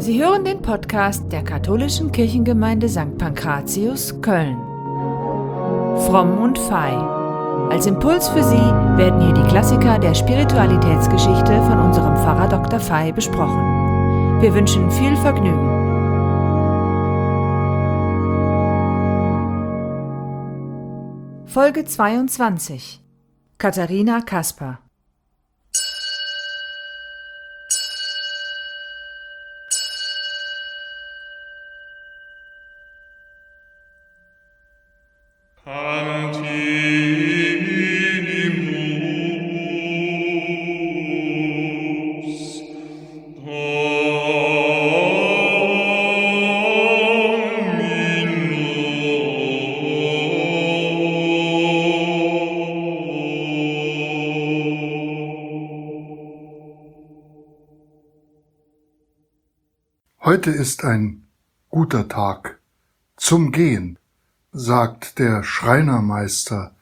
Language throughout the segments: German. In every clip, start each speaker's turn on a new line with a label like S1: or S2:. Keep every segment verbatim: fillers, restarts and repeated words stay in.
S1: Sie hören den Podcast der Katholischen Kirchengemeinde Sankt Pankratius, Köln. Fromm und Fei. Als Impuls für Sie werden hier die Klassiker der Spiritualitätsgeschichte von unserem Pfarrer Doktor Fei besprochen. Wir wünschen viel Vergnügen. Folge zweiundzwanzig. Katharina Kasper.
S2: Heute ist ein guter Tag zum Gehen, sagt der Schreinermeister,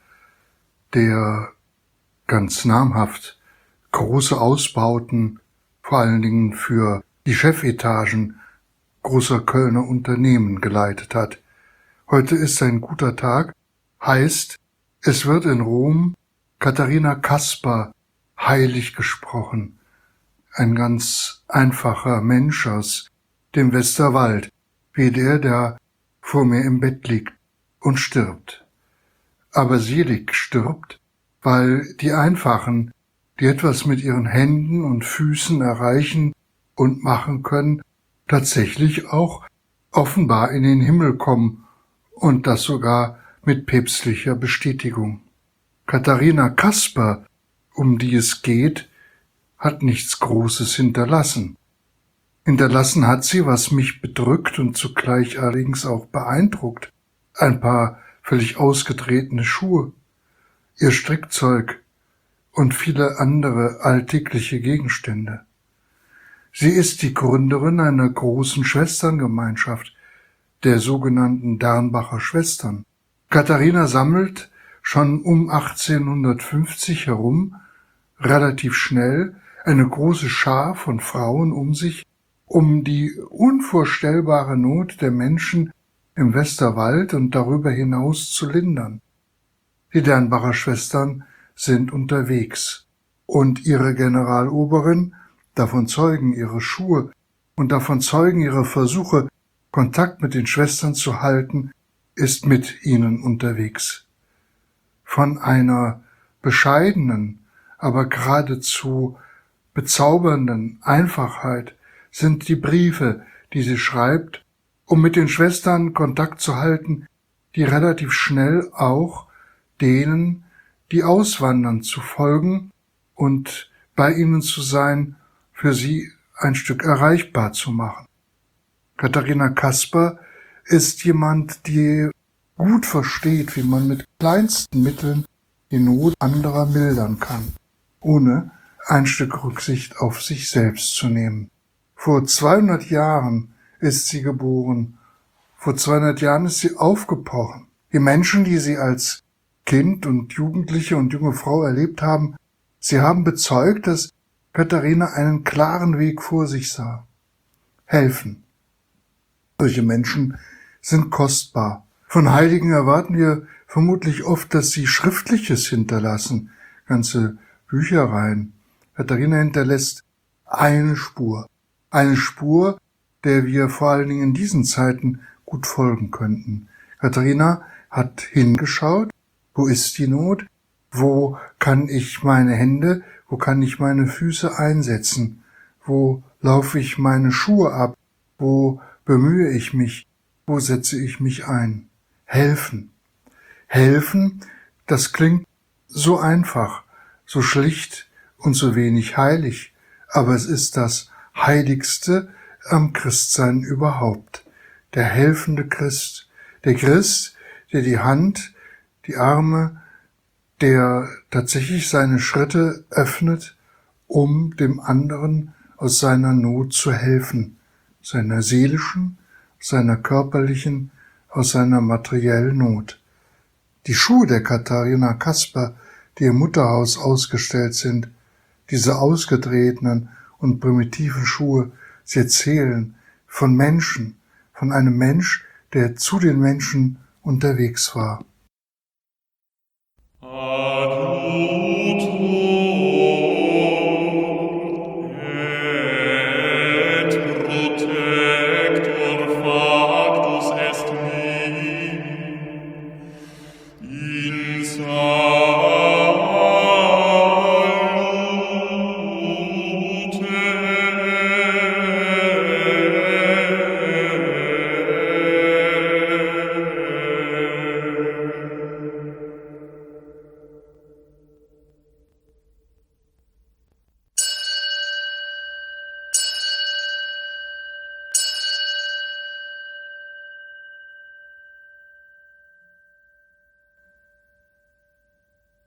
S2: der ganz namhaft große Ausbauten, vor allen Dingen für die Chefetagen großer Kölner Unternehmen geleitet hat. Heute ist ein guter Tag, heißt, es wird in Rom Katharina Kasper heilig gesprochen, ein ganz einfacher Mensch aus dem Westerwald, wie der, der vor mir im Bett liegt und stirbt. Aber selig stirbt, weil die Einfachen, die etwas mit ihren Händen und Füßen erreichen und machen können, tatsächlich auch offenbar in den Himmel kommen und das sogar mit päpstlicher Bestätigung. Katharina Kasper, um die es geht, hat nichts Großes hinterlassen. Hinterlassen hat sie, was mich bedrückt und zugleich allerdings auch beeindruckt, ein paar völlig ausgetretene Schuhe, ihr Strickzeug und viele andere alltägliche Gegenstände. Sie ist die Gründerin einer großen Schwesterngemeinschaft, der sogenannten Dernbacher Schwestern. Katharina sammelt schon um achtzehnhundertfünfzig herum relativ schnell eine große Schar von Frauen um sich, um die unvorstellbare Not der Menschen im Westerwald und darüber hinaus zu lindern. Die Dernbacher Schwestern sind unterwegs und ihre Generaloberin, davon zeugen ihre Schuhe und davon zeugen ihre Versuche, Kontakt mit den Schwestern zu halten, ist mit ihnen unterwegs. Von einer bescheidenen, aber geradezu bezaubernden Einfachheit sind die Briefe, die sie schreibt, um mit den Schwestern Kontakt zu halten, die relativ schnell auch denen, die auswandern, zu folgen und bei ihnen zu sein, für sie ein Stück erreichbar zu machen. Katharina Kasper ist jemand, die gut versteht, wie man mit kleinsten Mitteln die Not anderer mildern kann, ohne ein Stück Rücksicht auf sich selbst zu nehmen. Vor zweihundert Jahren ist sie geboren. Vor zweihundert Jahren ist sie aufgebrochen. Die Menschen, die sie als Kind und Jugendliche und junge Frau erlebt haben, sie haben bezeugt, dass Katharina einen klaren Weg vor sich sah. Helfen. Solche Menschen sind kostbar. Von Heiligen erwarten wir vermutlich oft, dass sie Schriftliches hinterlassen, ganze Büchereien. Katharina hinterlässt eine Spur. Eine Spur, der wir vor allen Dingen in diesen Zeiten gut folgen könnten. Katharina hat hingeschaut, wo ist die Not, wo kann ich meine Hände, wo kann ich meine Füße einsetzen, wo laufe ich meine Schuhe ab, wo bemühe ich mich, wo setze ich mich ein. Helfen. Helfen, das klingt so einfach, so schlicht und so wenig heilig, aber es ist das Heiligste am Christsein überhaupt. Der helfende Christ. Der Christ, der die Hand, die Arme, der tatsächlich seine Schritte öffnet, um dem anderen aus seiner Not zu helfen. Seiner seelischen, seiner körperlichen, aus seiner materiellen Not. Die Schuhe der Katharina Kasper, die im Mutterhaus ausgestellt sind, diese ausgetretenen und primitiven Schuhe, sie erzählen, von Menschen, von einem Mensch, der zu den Menschen unterwegs war.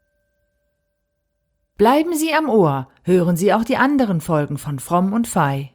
S1: Bleiben Sie am Ohr, hören Sie auch die anderen Folgen von Fromm und Fei.